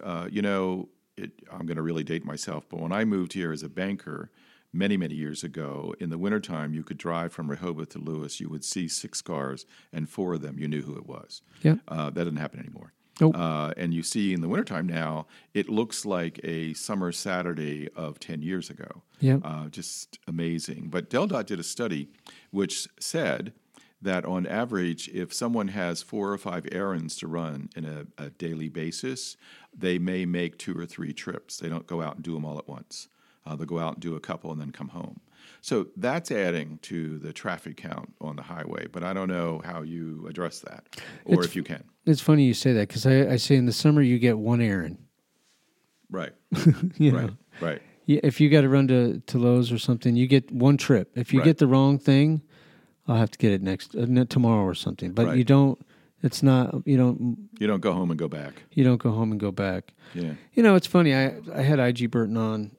I'm going to really date myself, but when I moved here as a banker many, many years ago, in the wintertime, you could drive from Rehoboth to Lewis. You would see 6 cars, and 4 of them, you knew who it was. Yep. That doesn't happen anymore. Nope. And you see in the wintertime now, it looks like a summer Saturday of 10 years ago. Yep. Just amazing. But DelDOT did a study which said that on average, if someone has 4 or 5 errands to run in a daily basis, they may make 2 or 3 trips. They don't go out and do them all at once. They'll go out and do a couple and then come home. So that's adding to the traffic count on the highway, but I don't know how you address that, or if you can. It's funny you say that, because I say in the summer you get 1 errand. Right. Right. Right. Yeah, if you got to run to Lowe's or something, you get 1 trip. If you get the wrong thing, I'll have to get it tomorrow or something. But you don't. It's not. You don't. You don't go home and go back. You don't go home and go back. Yeah. It's funny. I had I.G. Burton on,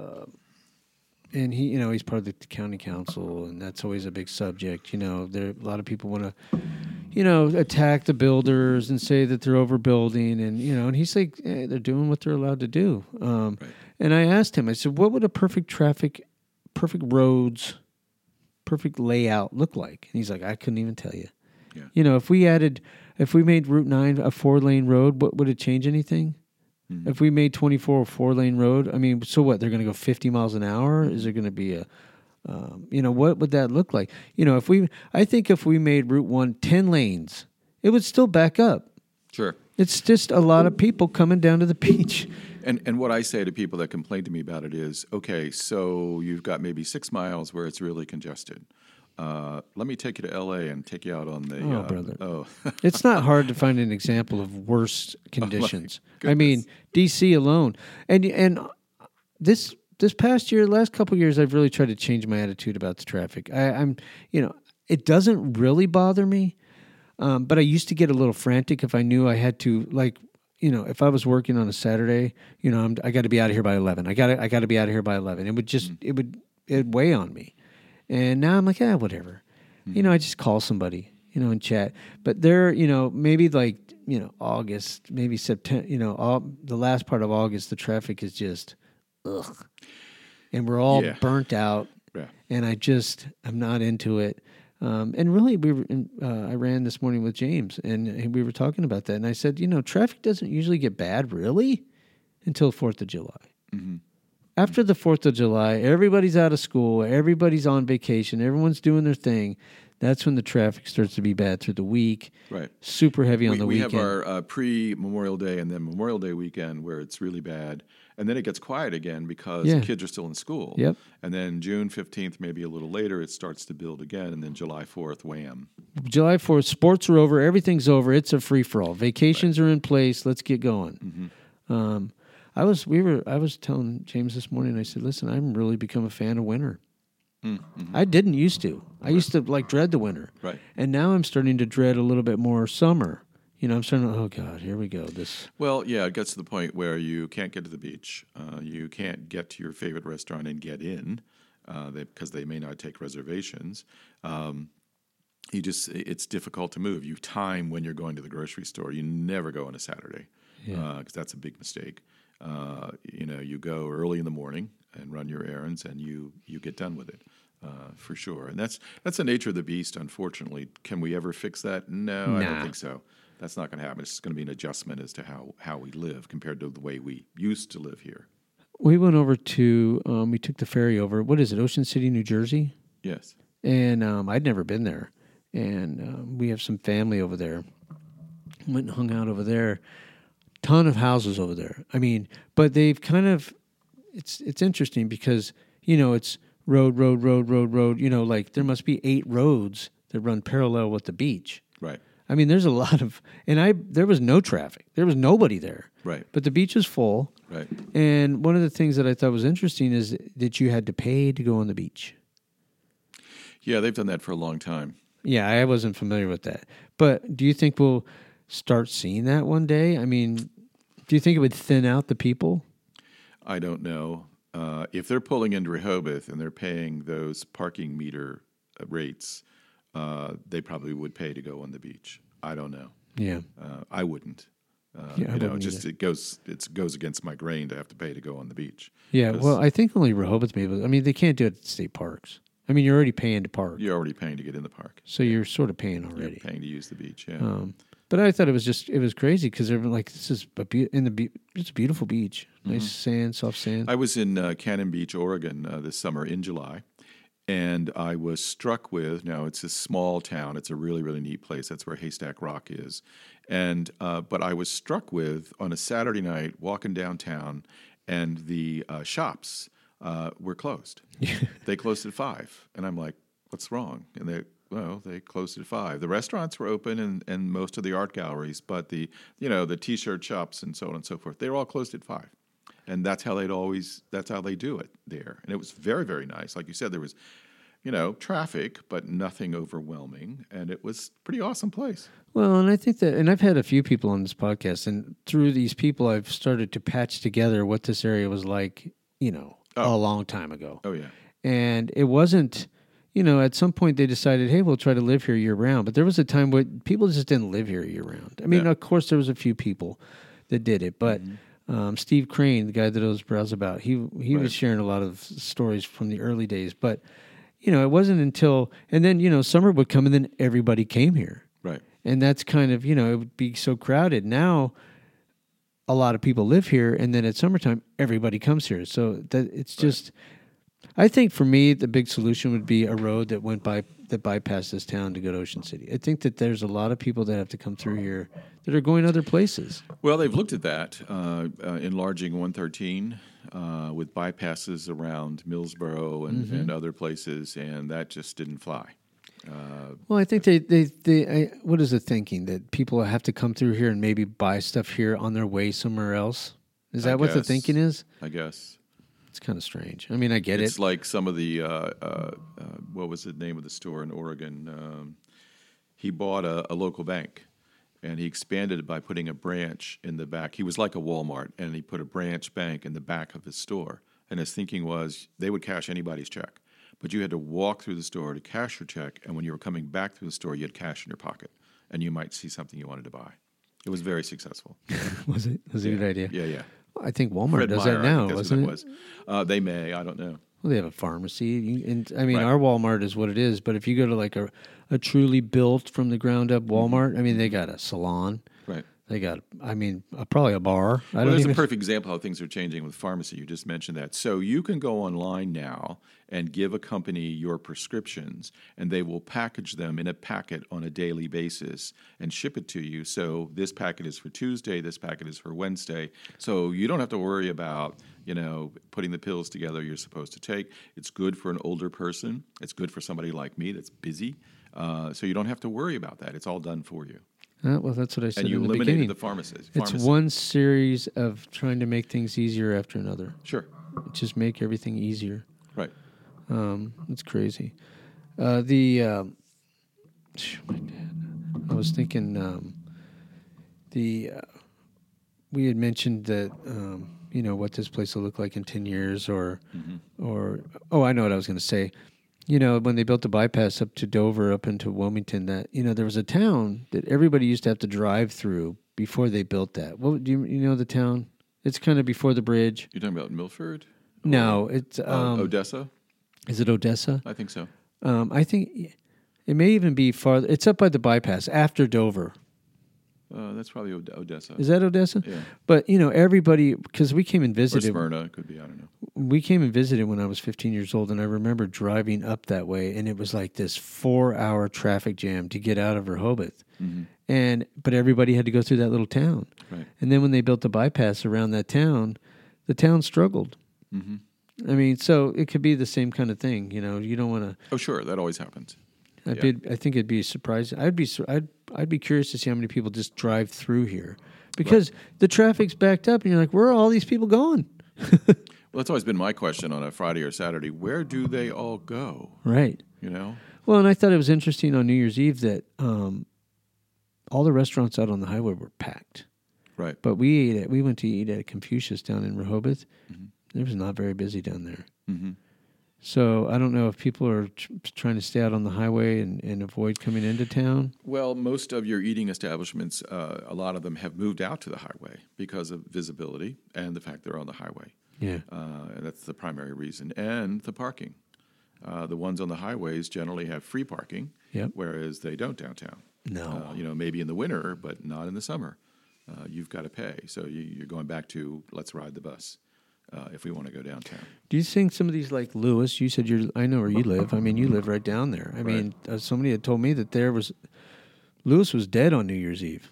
and he's part of the county council, and that's always a big subject. There a lot of people want to, attack the builders and say that they're overbuilding, and he's like, they're doing what they're allowed to do. Right. And I asked him. I said, what would a perfect roads, perfect layout look like? And he's like, I couldn't even tell you. Yeah. If we made Route 9 a 4-lane road, what would it change anything? Mm-hmm. If we made 24 a 4-lane road, I mean, so what? They're going to go 50 miles an hour? Is there going to be what would that look like? I think if we made Route 1 10 lanes, it would still back up. Sure. It's just a lot of people coming down to the beach. And what I say to people that complain to me about it is, okay, so you've got maybe 6 miles where it's really congested. Let me take you to L.A. and take you out on the... brother. It's not hard to find an example of worse conditions. I mean, D.C. alone. And this past year, last couple of years, I've really tried to change my attitude about the traffic. I'm it doesn't really bother me, but I used to get a little frantic if I knew I had to, if I was working on a Saturday, I got to be out of here by 11. I got to be out of here by 11. It would just it'd weigh on me. And now I'm like, whatever. Mm-hmm. I just call somebody, and chat. But there, maybe August, maybe September, the last part of August, the traffic is just, ugh. And we're all burnt out. Yeah. And I'm not into it. And really, I ran this morning with James, and we were talking about that. And I said, traffic doesn't usually get bad, really, until 4th of July. Mm-hmm. After the 4th of July, everybody's out of school, everybody's on vacation, everyone's doing their thing. That's when the traffic starts to be bad through the week. Right. Super heavy on the weekend. We have our pre-Memorial Day and then Memorial Day weekend where it's really bad. And then it gets quiet again because the kids are still in school. Yep. And then June 15th, maybe a little later, it starts to build again. And then July 4th, wham. July 4th, sports are over. Everything's over. It's a free-for-all. Vacations are in place. Let's get going. Mm-hmm. I was telling James this morning, I said, listen, I'm really become a fan of winter. Mm-hmm. I didn't used to. I used to dread the winter. Right. And now I'm starting to dread a little bit more summer. I'm starting to, oh God, here we go. Well, yeah, it gets to the point where you can't get to the beach. You can't get to your favorite restaurant and get in because they may not take reservations. It's difficult to move. You time when you're going to the grocery store. You never go on a Saturday because that's a big mistake. You go early in the morning and run your errands, and you get done with it for sure. And that's the nature of the beast. Unfortunately, can we ever fix that? No, I don't think so. That's not going to happen. It's going to be an adjustment as to how we live compared to the way we used to live here. We went over to we took the ferry over. What is it? Ocean City, New Jersey. Yes. And I'd never been there, and we have some family over there. went and hung out over there. Ton of houses over there. I mean, but they've kind of, it's interesting because, it's road, like there must be 8 roads that run parallel with the beach. Right. I mean, there's a lot of, there was no traffic. There was nobody there. Right. But the beach was full. Right. And one of the things that I thought was interesting is that you had to pay to go on the beach. Yeah, they've done that for a long time. Yeah, I wasn't familiar with that. But do you think we'll start seeing that one day? I mean, do you think it would thin out the people? I don't know. If they're pulling into Rehoboth and they're paying those parking meter rates, they probably would pay to go on the beach. I don't know. Yeah. I wouldn't. Yeah, I wouldn't just it goes against my grain to have to pay to go on the beach. Yeah, well, I think only Rehoboth may. I mean, they can't do it at state parks. I mean, you're already paying to park. You're already paying to get in the park. So you're sort of paying already. You're paying to use the beach, yeah. But I thought it was crazy because everyone like, this is it's a beautiful beach. Nice sand, soft sand. I was in Cannon Beach, Oregon this summer in July, and I was struck with, now it's a small town. It's a really, really neat place. That's where Haystack Rock is. And but I was struck with, on a Saturday night, walking downtown, and the shops were closed. They closed at 5. And I'm like, what's wrong? And they closed at 5. The restaurants were open and most of the art galleries, but the T-shirt shops and so on and so forth, they were all closed at 5. And that's how they do it there. And it was very, very nice. Like you said, there was, traffic, but nothing overwhelming. And it was a pretty awesome place. Well, and I think that, and I've had a few people on this podcast, and through these people, I've started to patch together what this area was like, a long time ago. Oh, yeah. And it wasn't, at some point they decided, hey, we'll try to live here year round. But there was a time where people just didn't live here year round. I mean, Of course, there was a few people that did it, but Steve Crane, the guy that I was browsing about, he was sharing a lot of stories from the early days. But, it wasn't until, and then, summer would come and then everybody came here. Right. And that's kind of, it would be so crowded. Now, a lot of people live here, and then at summertime, everybody comes here. So that it's just, I think for me, the big solution would be a road that bypassed this town to go to Ocean City. I think that there's a lot of people that have to come through here that are going other places. Well, they've looked at that, enlarging 113 with bypasses around Millsboro and other places, and that just didn't fly. Well, I think what is the thinking? That people have to come through here and maybe buy stuff here on their way somewhere else? Is that what the thinking is? I guess. It's kind of strange. I mean, I get it. It's like some of the, what was the name of the store in Oregon? He bought a local bank, and he expanded it by putting a branch in the back. He was like a Walmart, and he put a branch bank in the back of his store. And his thinking was they would cash anybody's check. But you had to walk through the store to cash your check, and when you were coming back through the store, you had cash in your pocket, and you might see something you wanted to buy. It was very successful. Was it? Was it a good idea? Yeah, yeah. Well, I think Walmart Fred does Meyer, that now, wasn't it? They may. I don't know. Well, they have a pharmacy. And I mean, our Walmart is what it is. But if you go to like a truly built from the ground up Walmart, I mean, they got a salon. Right. They got, probably a bar. There's a perfect example how things are changing with pharmacy. You just mentioned that. So you can go online now and give a company your prescriptions, and they will package them in a packet on a daily basis and ship it to you. So this packet is for Tuesday, this packet is for Wednesday. So you don't have to worry about, putting the pills together you're supposed to take. It's good for an older person. It's good for somebody like me that's busy. So you don't have to worry about that. It's all done for you. Well, that's what I said and you in the eliminated beginning. the pharmacist. It's one series of trying to make things easier after another. Sure. Just make everything easier. Right. It's crazy. My dad. I was thinking we had mentioned that what this place will look like in 10 years or I know what I was going to say. When they built the bypass up to Dover, up into Wilmington, that, there was a town that everybody used to have to drive through before they built that. What do you know the town? It's kind of before the bridge. You're talking about Milford? No, it's Odessa. Is it Odessa? I think so. I think it may even be farther. It's up by the bypass after Dover. That's probably Odessa. Is that Odessa? Yeah. But, everybody, because we came and Or visited. Smyrna could be, I don't know. We came and visited when I was 15 years old, and I remember driving up that way, and it was like this 4-hour traffic jam to get out of Rehoboth. Mm-hmm. But everybody had to go through that little town. Right. And then when they built the bypass around that town, the town struggled. Mm-hmm. I mean, so it could be the same kind of thing. You don't want to. Oh, sure, that always happens. I think it'd be surprising. I'd be curious to see how many people just drive through here, because the traffic's backed up, and you're like, where are all these people going? Well, that's always been my question on a Friday or Saturday. Where do they all go? Right. Well, and I thought it was interesting on New Year's Eve that all the restaurants out on the highway were packed. Right. But we went to eat at Confucius down in Rehoboth. Mm-hmm. It was not very busy down there. Mm-hmm. So I don't know if people are trying to stay out on the highway and avoid coming into town. Well, most of your eating establishments, a lot of them have moved out to the highway because of visibility and the fact they're on the highway. Yeah. And that's the primary reason. And the parking. The ones on the highways generally have free parking, whereas they don't downtown. No. Maybe in the winter, but not in the summer. You've got to pay. So you're going back to let's ride the bus. If we want to go downtown. Do you think some of these, like Lewis, you said I know where you live. I mean, you live right down there. I mean, somebody had told me that Lewis was dead on New Year's Eve.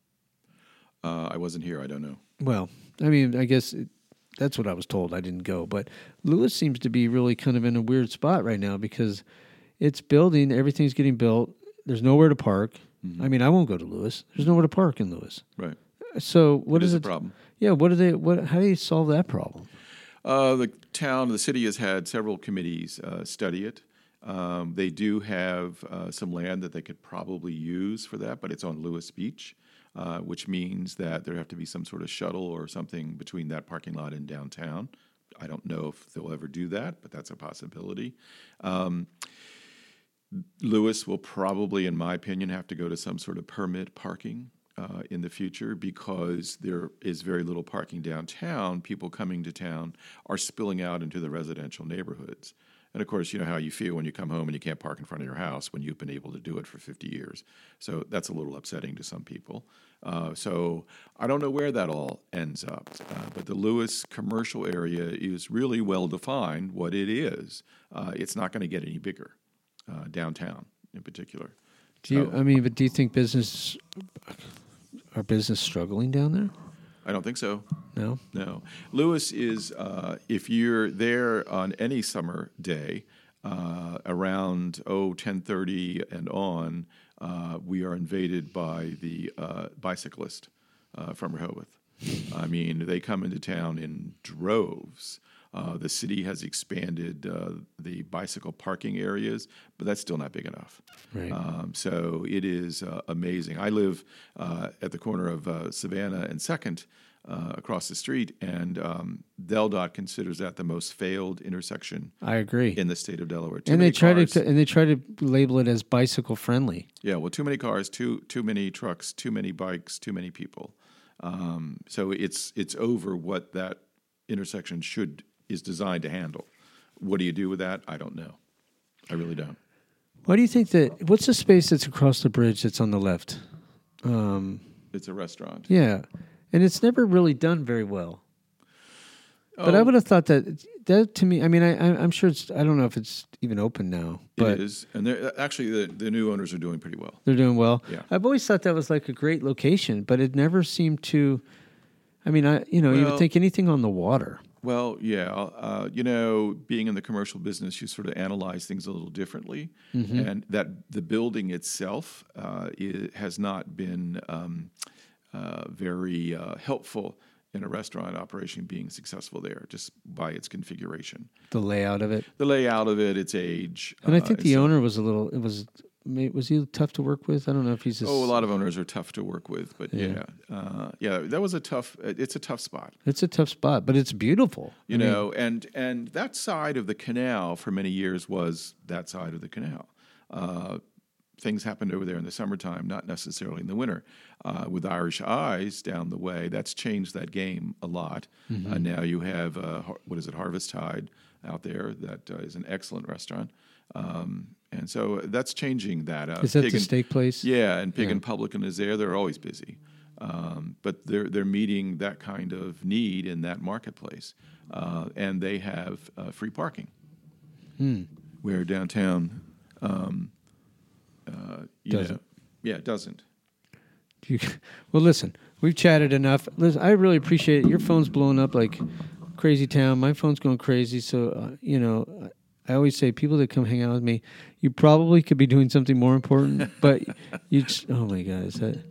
I wasn't here. I don't know. Well, I mean, I guess that's what I was told. I didn't go. But Lewis seems to be really kind of in a weird spot right now because it's building. Everything's getting built. There's nowhere to park. Mm-hmm. I mean, I won't go to Lewis. There's nowhere to park in Lewis. Right. So what is the problem? Yeah. How do you solve that problem? The city has had several committees study it. They do have some land that they could probably use for that, but it's on Lewis Beach, which means that there have to be some sort of shuttle or something between that parking lot and downtown. I don't know if they'll ever do that, but that's a possibility. Lewis will probably, in my opinion, have to go to some sort of permit parking in the future because there is very little parking downtown. People coming to town are spilling out into the residential neighborhoods. And, of course, you know how you feel when you come home and you can't park in front of your house when you've been able to do it for 50 years. So that's a little upsetting to some people. So I don't know where that all ends up. But the Lewis commercial area is really well defined what it is. It's not going to get any bigger, downtown in particular. Do you think business struggling down there? I don't think so. No? No. Lewis is, if you're there on any summer day, around 10:30 and on, we are invaded by the bicyclist from Rehoboth. I mean, they come into town in droves. The city has expanded the bicycle parking areas, but that's still not big enough. Right. So it is amazing. I live at the corner of Savannah and 2nd, across the street, and DelDOT considers that the most failed intersection. I agree. In the state of Delaware. They try to label it as bicycle friendly. Yeah, well, too many cars, too many trucks, too many bikes, too many people. So it's over what that intersection is designed to handle. What do you do with that? I don't know. I really don't. Why do you think that? What's the space that's across the bridge that's on the left? It's a restaurant. Yeah, and it's never really done very well. But I would have thought that to me. I mean, I'm sure it's. I don't know if it's even open now. But it is, and actually the new owners are doing pretty well. They're doing well. Yeah. I've always thought that was like a great location, but it never seemed to. I mean, you would think anything on the water. Well, yeah, being in the commercial business, you sort of analyze things a little differently, and that the building itself has not been very helpful in a restaurant operation being successful there, just by its configuration. The layout of it, its age, and I think the owner was was he tough to work with? I don't know if he's. A lot of owners are tough to work with, but that was it's a tough spot. It's a tough spot, but it's beautiful. And that side of the canal for many years was that side of the canal. Things happened over there in the summertime, not necessarily in the winter. With Irish Eyes down the way, that's changed that game a lot. Now you have Harvest Tide out there that is an excellent restaurant. And so that's changing that. Is that the steak place? Yeah, and Pig and Publican is there. They're always busy. But they're meeting that kind of need in that marketplace. And they have free parking. Where downtown, Doesn't. It doesn't. Well, listen, we've chatted enough. Listen, I really appreciate it. Your phone's blowing up like crazy town. My phone's going crazy. So, I always say people that come hang out with me, you probably could be doing something more important, but you just, oh my God, is that...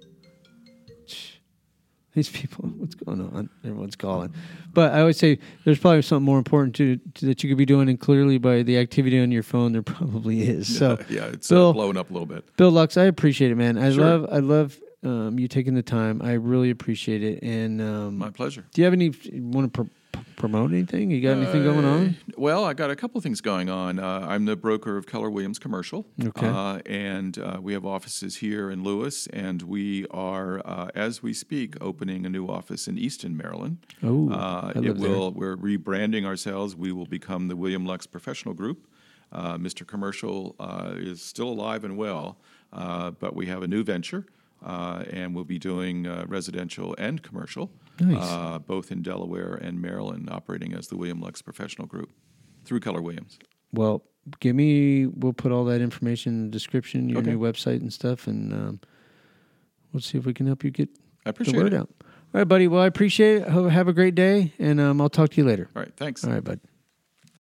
These people, what's going on? Everyone's calling. But I always say there's probably something more important that you could be doing, and clearly by the activity on your phone, there probably is. So it's blowing up a little bit. Bill Lux, I appreciate it, man. I Sure. love you taking the time. I really appreciate it. And My pleasure. do you have any? You want to promote anything? You got anything going on? Well, I got a couple of things going on. I'm the broker of Keller Williams Commercial. Okay. And we have offices here in Lewis, and we are, as we speak, opening a new office in Easton, Maryland. Oh, I live there. We're rebranding ourselves. We will become the William Lux Professional Group. Mr. Commercial is still alive and well, but we have a new venture. And we'll be doing residential and commercial, Nice. both in Delaware and Maryland, operating as the William Lux Professional Group through Keller Williams. Well, we'll put all that information in the description, your Okay. new website and stuff, and we'll see if we can help you get I the appreciate word it. out. All right, buddy. Well, I appreciate it. Have a great day, and I'll talk to you later. All right, thanks. All right, bud.